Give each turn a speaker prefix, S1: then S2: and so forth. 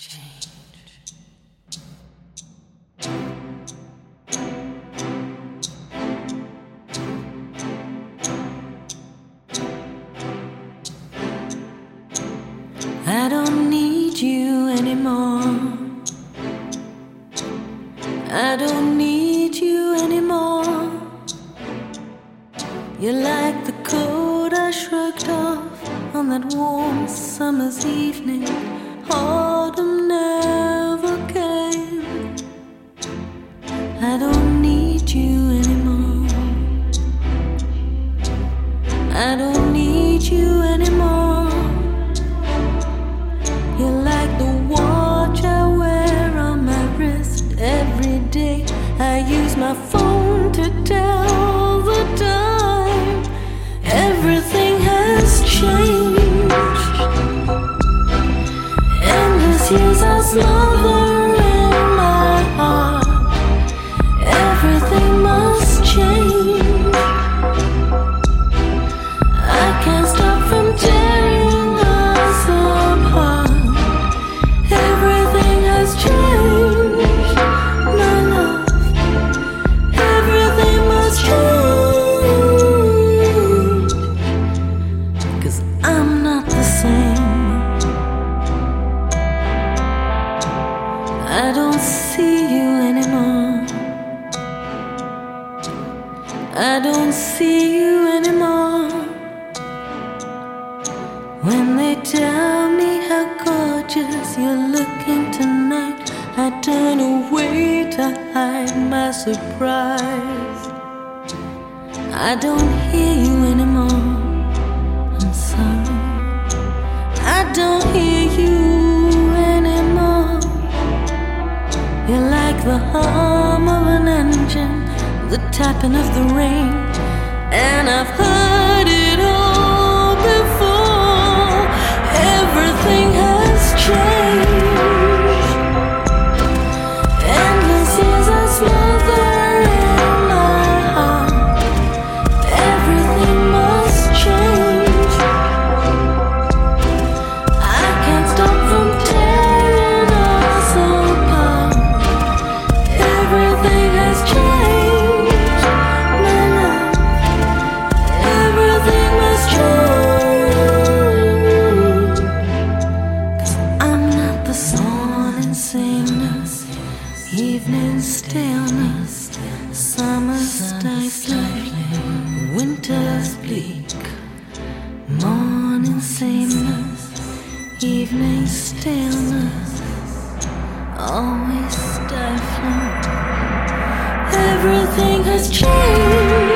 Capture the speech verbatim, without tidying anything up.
S1: I don't need you anymore. I don't need you anymore. You're like the coat I shrugged off on that warm summer's evening. Autumn never came. I don't need you anymore. I don't need you anymore. You're like the watch I wear on my wrist every day. I use my phone to tell the time. Everything has changed. Endless years I smother in my heart. Everything must change. I can't stop from tearing us apart. Everything has changed, my love. Everything must change. 'Cause I'm not the same. I don't see you anymore. I don't see you anymore. When they tell me how gorgeous you're looking tonight, I turn away to hide my surprise. I don't hear you anymore. I'm sorry. I don't hear you anymore. You're like the hum of an engine, the tapping of the rain, and I've heard it all before. Everything has changed. Endless years I smother in my heart. Everything must change. I can't stop from tearing us apart. Everything has changed, my love. Everything must change. 'Cause I'm not the morning sameness, evening staleness, summer stifling, winter's bleak. Morning sameness, evening staleness, always stifling. Everything has changed.